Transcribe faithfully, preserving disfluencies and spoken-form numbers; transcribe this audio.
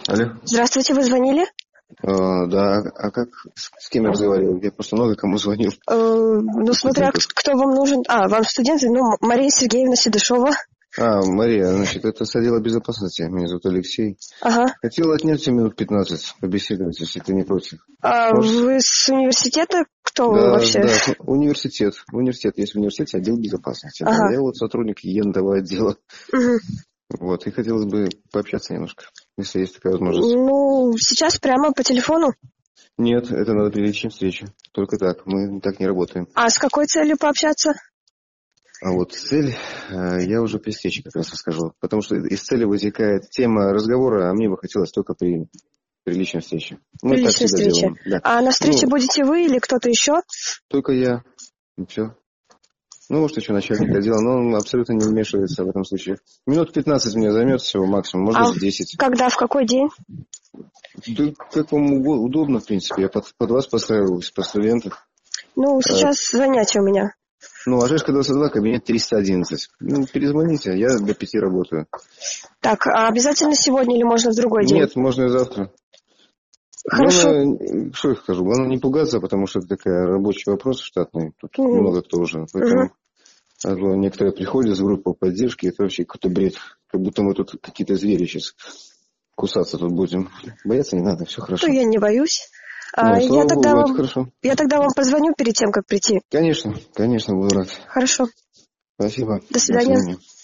Алло. Здравствуйте, вы звонили? А, да, а как, с, с кем я разговаривал? Я просто много кому звонил. Э, ну, смотря Студентов. кто вам нужен. А, вам студенты? Ну, Мария Сергеевна Седышова. А, Мария, значит, это с отдела безопасности. Меня зовут Алексей. Ага. Хотел отнять тебе минут пятнадцать, побеседовать, если ты не против. А Может? вы с университета? Кто вы Да, вообще? да, университет. Университет. Есть в университете отдел безопасности. Да. Ага. Я вот сотрудник ендового отдела. Угу. Вот, и хотелось бы пообщаться немножко, если есть такая возможность. Ну, сейчас прямо по телефону. Нет, это надо при личной встрече. Только так. Мы так не работаем. А с какой целью пообщаться? А вот цель, я уже при встрече как раз расскажу. Потому что из цели вытекает тема разговора, а мне бы хотелось только при, при личной встрече. Мы При так личной всегда встрече. делаем. Да. А на встрече Ну, будете вы или кто-то еще? только я. И все. Ну, может, еще начальник отдела, но он абсолютно не вмешивается в этом случае. Минут пятнадцать мне займет всего максимум, может А быть, десять. когда, в какой день? Да как вам уго- удобно, в принципе. Я под, под вас подстраиваюсь, под студентов. Ну, сейчас занятия у меня. Ну, Ожешка двадцать два, кабинет триста одиннадцать. Ну, перезвоните, я до пяти работаю. Так, а обязательно сегодня или можно в другой день? Нет, можно и завтра. Хорошо. Главное, что я скажу, главное не пугаться, потому что это такой рабочий вопрос штатный. Тут Угу. много кто уже. Поэтому Угу. а то некоторые приходят с группой поддержки, это вообще какой-то бред. Как будто мы тут какие-то звери сейчас кусаться тут будем. Бояться не надо, все хорошо. Ну, я не боюсь. Ну, А, слава я, тогда Богу, это вам, хорошо. я тогда вам позвоню перед тем, как прийти. Конечно, конечно, буду рад. Хорошо. Спасибо. До свидания. До свидания.